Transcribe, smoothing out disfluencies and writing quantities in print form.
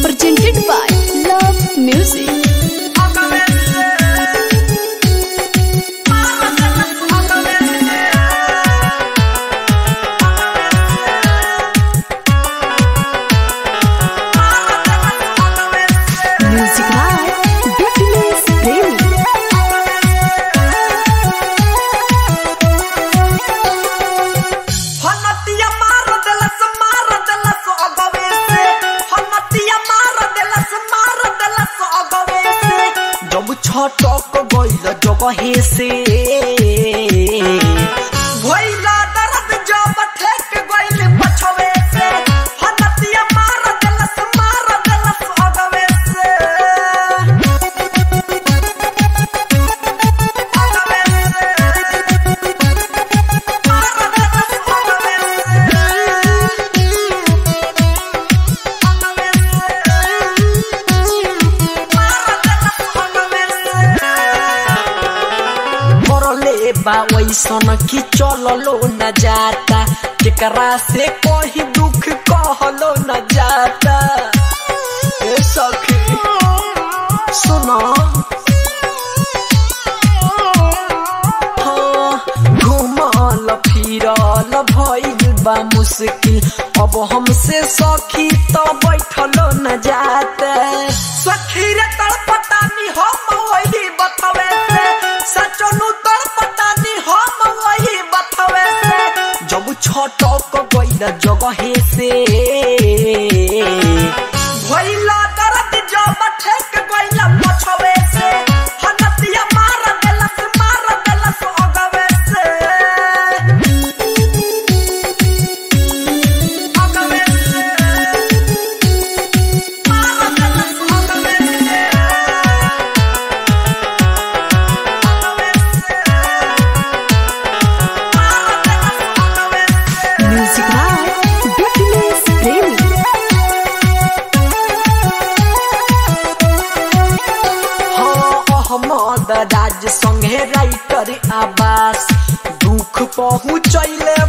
presented by Love Music. छटक गइल जगहे से भइला दर्द जब ठेक गइल पछवे से हनतिया मार देलस अगवे से बा वैसन की चललो न जाता केकरा से कोई दुख कहलो न जाता। ए सखी सुनो घुमल फिरल भइल बा मुश्किल अब हमसे सखी तो बैठलो न जाता। सखी रे तड़पटानी हम वही बतवे से सचनु जब छटक गइल जगहे से भइला दर्द जब ठेक गइल पछवे से हनतिया मार देलस अगवे से राज संगे राइटर आवास दुख पहुँचैले